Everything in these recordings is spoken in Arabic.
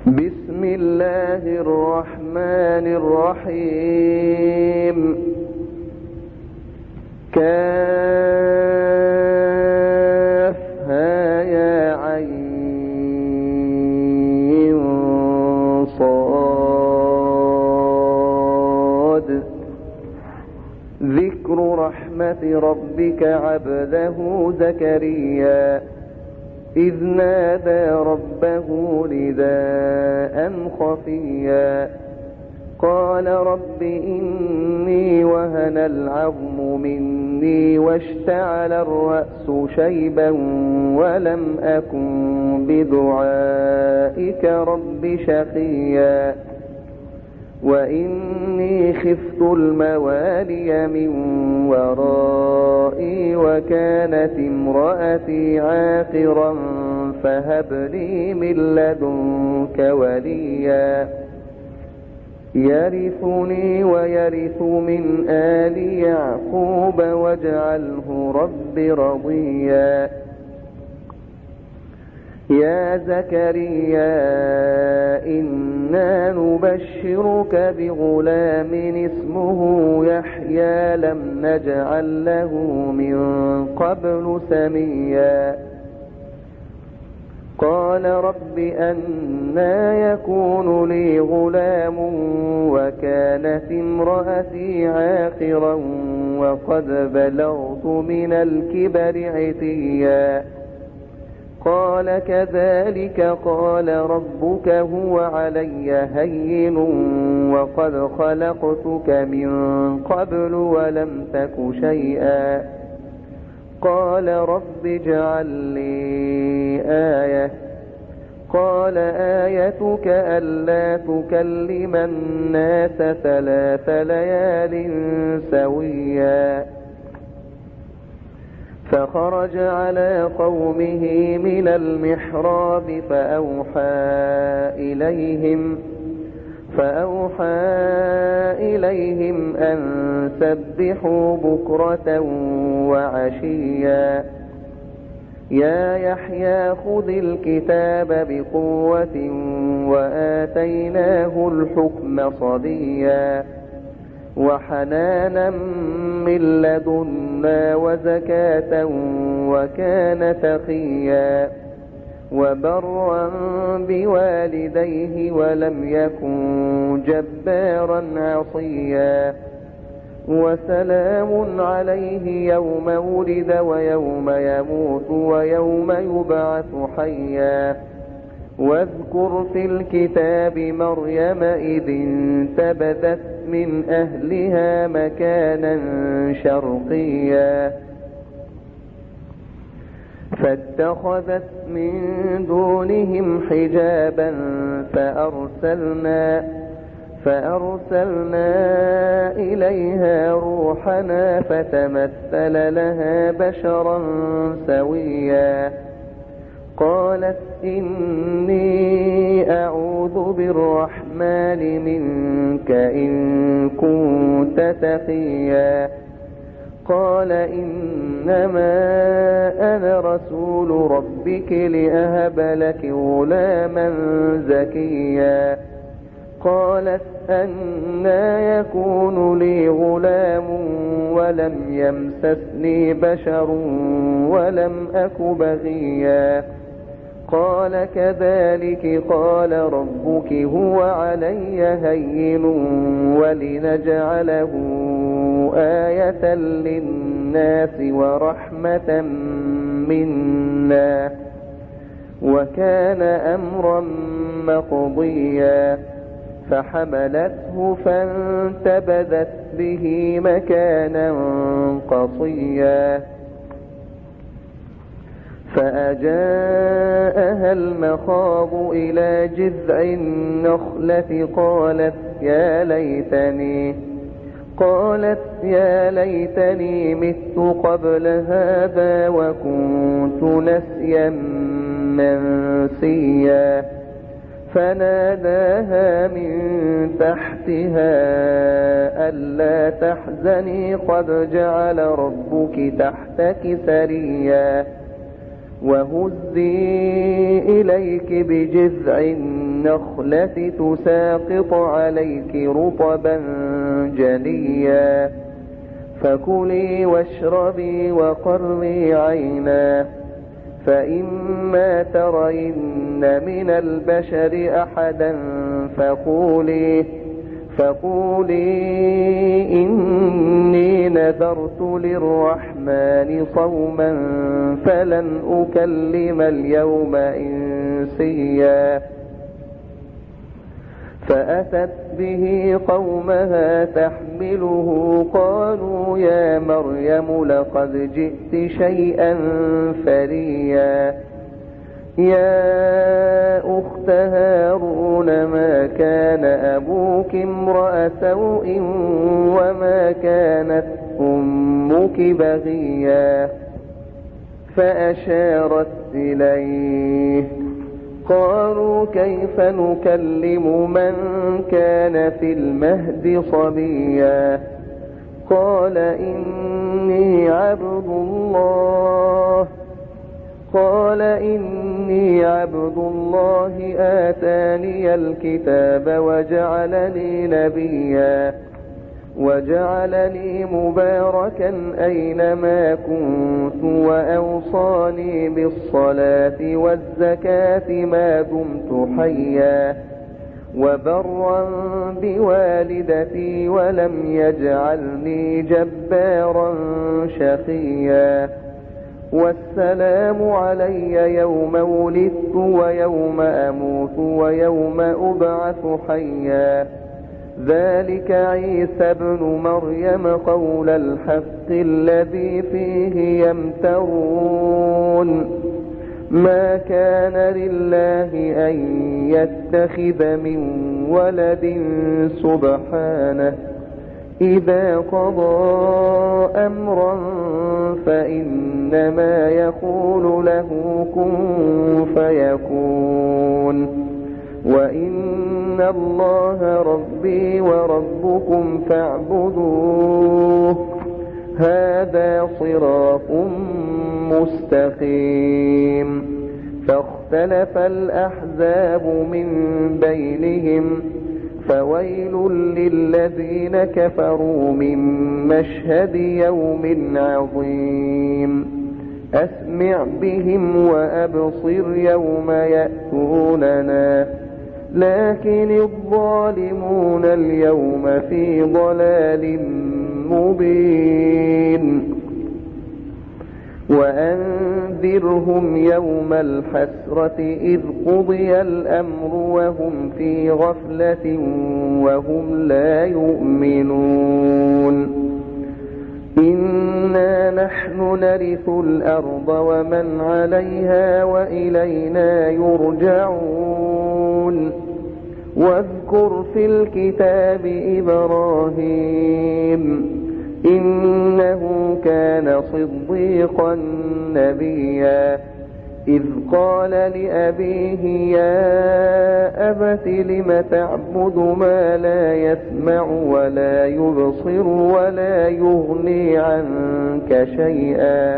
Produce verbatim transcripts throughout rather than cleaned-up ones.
بسم الله الرحمن الرحيم. كافها يا عين صاد. ذكر رحمة ربك عبده زكريا إذ نادى ربه نداء خفيا قال رب إني وهن العظم مني واشتعل الرأس شيبا ولم أكن بدعائك رب شقيا وإني خفت الموالي من ورائي وكانت امرأتي عاقرا فهب لي من لدنك وليا يرثني ويرث من آل يعقوب واجعله رب رضيا. يا زكريا إنا نبشرك بغلام اسمه يحيى لم نجعل له من قبل سميا قال رب أنى يكون لي غلام وكانت امرأتي عاقرا وقد بلغت من الكبر عتيا قال كذلك قال ربك هو علي هين وقد خلقتك من قبل ولم تك شيئا قال رب اجعل لي آية قال آيتك ألا تكلم الناس ثلاث ليال سويا فخرج على قومه من المحراب فأوحى إليهم فأوحى إليهم أن سبحوا بكرة وعشيا يا يحيى خذ الكتاب بقوة وآتيناه الحكم صبيا وحنانا من لدنا وزكاة وكان تقيا وبرا بوالديه ولم يكن جبارا عصيا وسلام عليه يوم ولد ويوم يموت ويوم يبعث حيا واذكر في الكتاب مريم إذ انتبذت من أهلها مكانا شرقيا فاتخذت من دونهم حجابا فأرسلنا فأرسلنا إليها روحنا فتمثل لها بشرا سويا قالت إني أعوذ بالرحمن منك إن كنت تقيا قال إنما أنا رسول ربك لأهب لك غلاما زكيا قالت أنى يكون لي غلام ولم يمسسني بشر ولم أك بغيا قال كذلك قال ربك هو علي هين ولنجعله آية للناس ورحمة منا وكان أمرا مقضيا فحملته فانتبذت به مكانا قصيا فأجاءها المخاض إلى جذع النخلة قالت يا ليتني قالت يا ليتني مت قبل هذا وكنت نسيا منسيا فناداها من تحتها ألا تحزني قد جعل ربك تحتك سريا وهزي إليك بجذع النخلة تساقط عليك رطبا جنيا فكلي واشربي وقري عينا فإما ترين من البشر أحدا فقولي فقولي إني نذرت للرحمن صوما فلن أكلم اليوم إنسيا فأتت به قومها تحمله قالوا يا مريم لقد جئت شيئا فريا يا أخت هارون ما كان أبوك امرأ سوء وما كانت أمك بغيا فأشارت إليه قالوا كيف نكلم من كان في المهد صبيا قال إني عبد الله قال إني عبد الله آتاني الكتاب وجعلني نبيا وجعلني مباركا أينما كنت وأوصاني بالصلاة والزكاة ما دمت حيا وبرا بوالدتي ولم يجعلني جبارا شقيا والسلام علي يوم ولدت ويوم أموت ويوم أبعث حيا ذلك عيسى ابن مريم قول الحق الذي فيه يمترون ما كان لله أن يتخذ من ولد سبحانه إذا قضى أمرا فإنما يقول له كن فيكون وإن الله ربي وربكم فاعبدوه هذا صراط مستقيم فاختلف الأحزاب من بينهم فويل للذين كفروا من مشهد يوم عظيم أسمع بهم وأبصر يوم يأتوننا لكن الظالمون اليوم في ضلال مبين وأنذرهم يوم الحسرة إذ قضي الأمر وهم في غفلة وهم لا يؤمنون إنا نحن نرث الأرض ومن عليها وإلينا يرجعون واذكر في الكتاب إبراهيم إنه كان صديقا نبيا إذ قال لأبيه يا أبت لم تعبد ما لا يسمع ولا يبصر ولا يغني عنك شيئا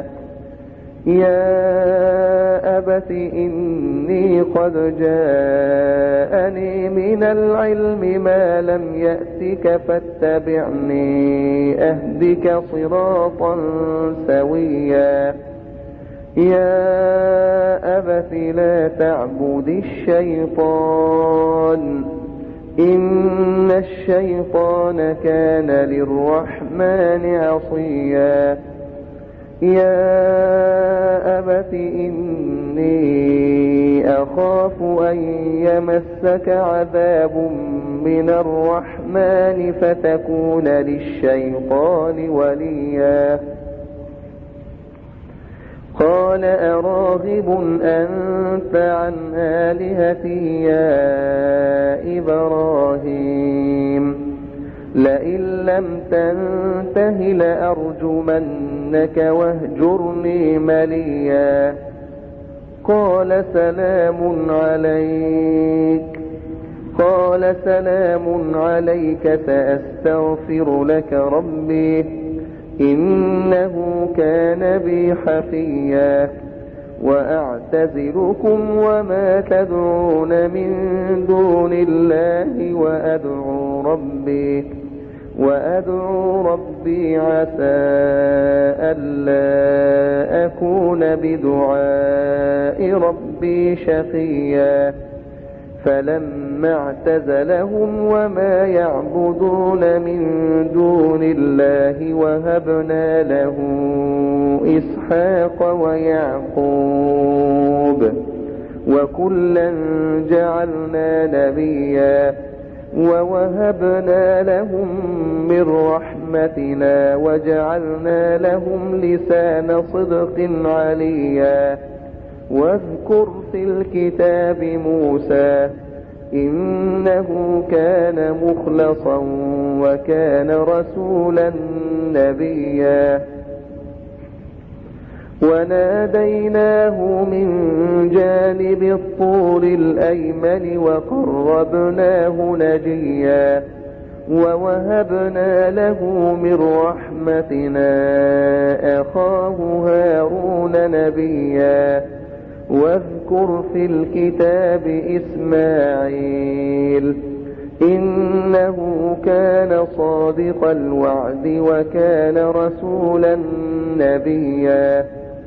يا أبت إني قد جاءني من العلم ما لم يأتك فاتبعني أهدك صراطا سويا يا أبت لا تعبد الشيطان إن الشيطان كان للرحمن عصيا يا أبت إني أخاف أن يمسك عذاب من الرحمن فتكون للشيطان وليا قال أراغب أنت عن آلهتي يا إبراهيم لئن لم تنته لأرجمنك واهجرني مليا قال سلام عليك قال سلام عليك سأستغفر لك ربي إنه كان بي حفيا وأعتزلكم وما تدعون من دون الله وأدعو ربي وأدعو ربي عسى ألا أكون بدعاء ربي شقيا فلما اعتزلهم وما يعبدون من دون الله وهبنا له إسحاق ويعقوب وكلا جعلنا نبيا ووهبنا لهم من رحمتنا وجعلنا لهم لسان صدق عليا واذكر في الكتاب موسى إنه كان مخلصا وكان رسولا نبيا وناديناه من جانب الطور الأيمن وقربناه نجيا ووهبنا له من رحمتنا أخاه هارون نبيا واذكر في الكتاب إسماعيل إنه كان صادق الوعد وكان رسولا نبيا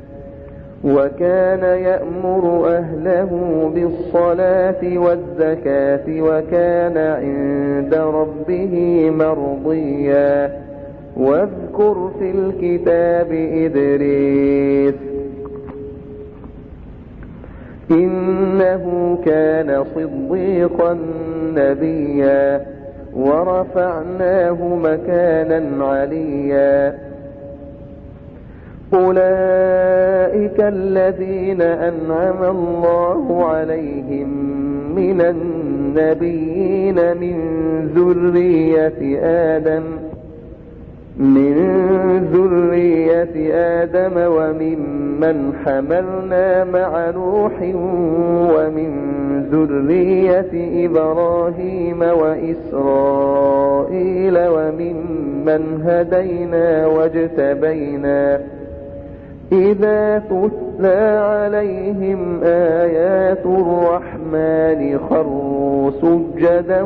وكان يأمر أهله بالصلاة والزكاة وكان عند ربه مرضيا واذكر في الكتاب إدريس إنه كان صديقا نبيا ورفعناه مكانا عليا أولئك الذين أنعم الله عليهم من النبيين من ذرية آدم من ذرية آدم وممن حملنا مع نوح ومن ذرية إبراهيم وإسرائيل وممن هدينا واجتبينا إذا تتلى عليهم آيات الرحمن خروا سجدا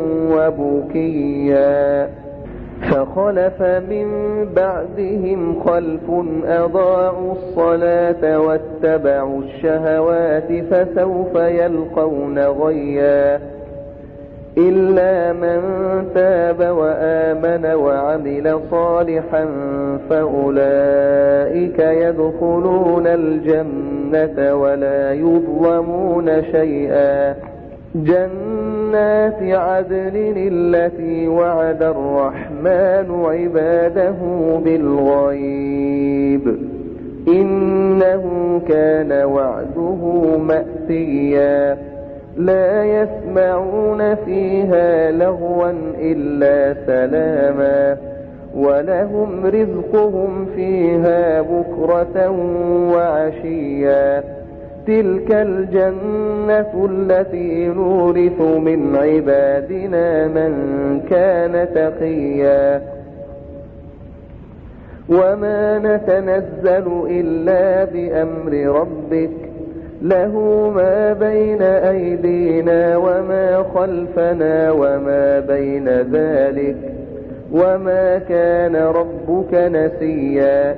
وبكيا فخلف من بعدهم خلف أضاعوا الصلاة واتبعوا الشهوات فسوف يلقون غيا إلا من تاب وآمن وعمل صالحا فأولئك يدخلون الجنة ولا يظلمون شيئا جنات عدن التي وعد الرحمن عباده بالغيب إنه كان وعده مأتيا لا يسمعون فيها لغوا إلا سلاما ولهم رزقهم فيها بكرة وعشيا تلك الجنة التي نورث من عبادنا من كان تقيا وما نتنزل إلا بأمر ربك له ما بين أيدينا وما خلفنا وما بين ذلك وما كان ربك نسيا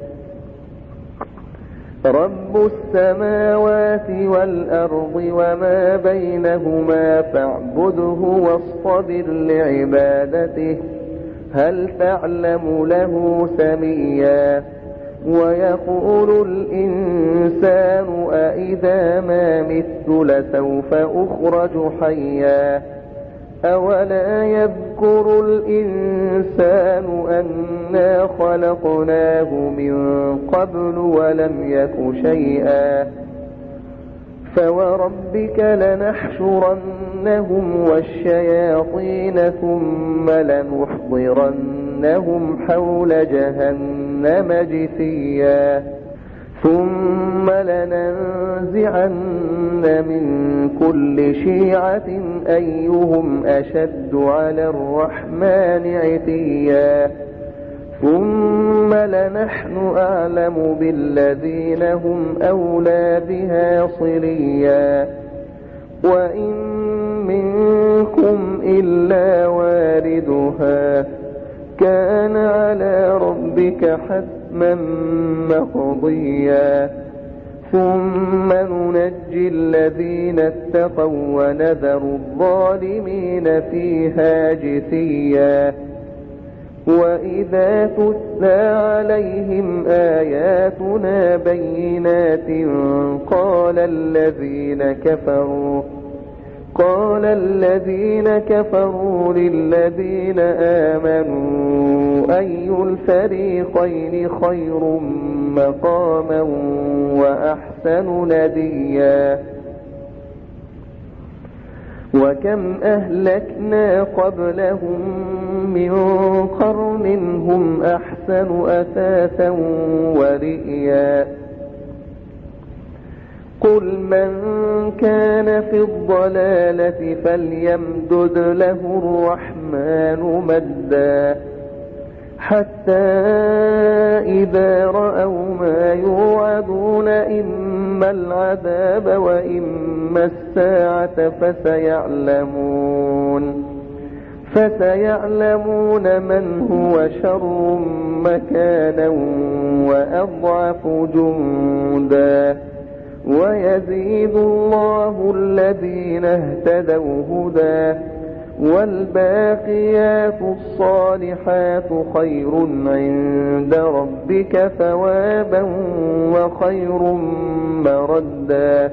رب السماوات والأرض وما بينهما فاعبده واصطبر لعبادته هل تعلم له سميا ويقول الإنسان أإذا ما مت لسوف أخرج حيا أولا يذكر الإنسان أنا خلقناه من قبل ولم يك شيئا فوربك لنحشرنهم والشياطين ثم لنحضرنهم حول جهنم جثيا ثم لننزعن من كل شيعة أيهم أشد على الرحمن عتيا ثم لنحن أعلم بالذين هم أولى بها صليا وإن منكم إلا واردها كان على ربك حتما مقضيا ثم ننجي الذين اتقوا ونذر الظالمين فيها جثيا وإذا تتلى عليهم آياتنا بينات قال الذين كفروا قال الذين كفروا للذين آمنوا أي الفريقين خير مقاما وأحسن نديا وكم أهلكنا قبلهم من قرن هم أحسن أثاثا ورئيا قل من كان في الضلالة فليمدد له الرحمن مدا حتى إذا رأوا ما يوعدون إما العذاب وإما الساعة فسيعلمون فسيعلمون من هو شر مكانا وأضعف جندا ويزيد الله الذين اهتدوا هدى والباقيات الصالحات خير عند ربك ثوابا وخير مردا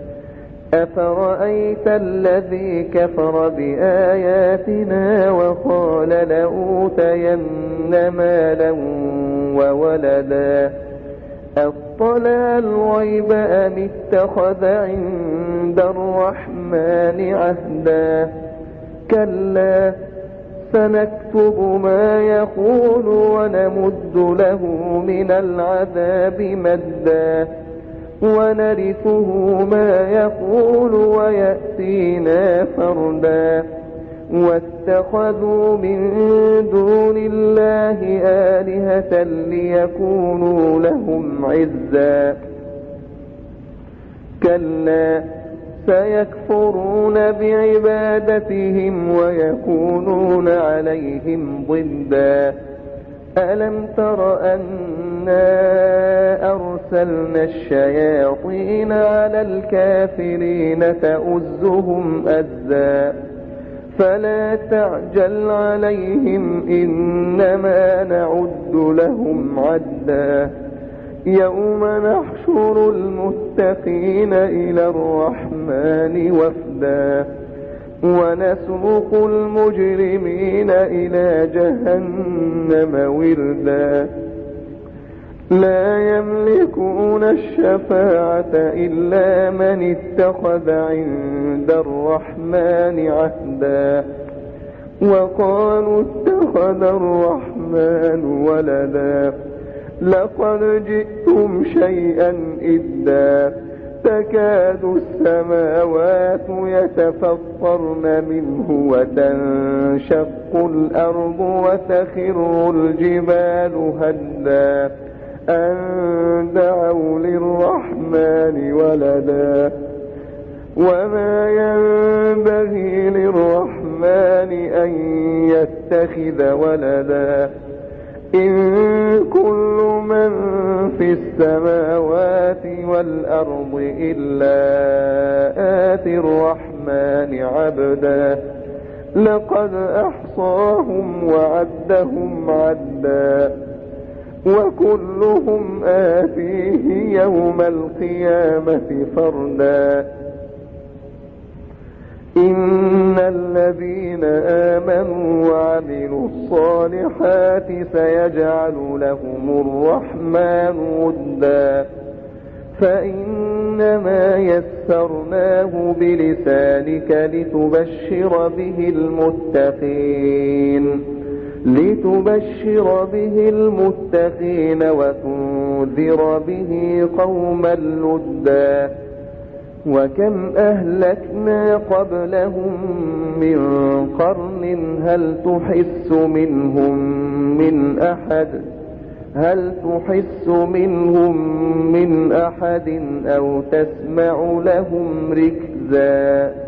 أفرأيت الذي كفر بآياتنا وقال لأوتين مالا وولدا أطلع الغيب أم اتخذ عند الرحمن عهدا كلا سنكتب ما يقول ونمد له من العذاب مدا ونرثه ما يقول ويأتينا فردا واتخذوا من دون الله آلهة ليكونوا لهم عزا كلا سيكفرون بعبادتهم ويكونون عليهم ضدا ألم تر أنا أرسلنا الشياطين على الكافرين تؤزهم أزا فلا تعجل عليهم إنما نعد لهم عدا يوم نحشر المتقين إلى الرحمن وفدا ونسوق المجرمين إلى جهنم وردا لا يملكون الشفاعة إلا من اتخذ عند الرحمن عهدا وقالوا اتخذ الرحمن ولدا لقد جئتم شيئا إدا تكاد السماوات يتفطرن منه وتنشق الأرض وتخر الجبال هدا أن دعوا للرحمن ولدا وما ينبغي للرحمن أن يتخذ ولدا إن كل من في السماوات والأرض إلا آتي الرحمن عبدا لقد أحصاهم وعدهم عدا وكلهم آتيه يوم القيامة فردا إن الذين آمنوا وعملوا الصالحات سيجعل لهم الرحمن ودا فإنما يسرناه بلسانك لتبشر به المتقين لتبشر به المتقين وتنذر به قوما لدا وكم أهلكنا قبلهم من قرن هل تحس منهم من أحد هل تحس منهم من أحد أو تسمع لهم ركزا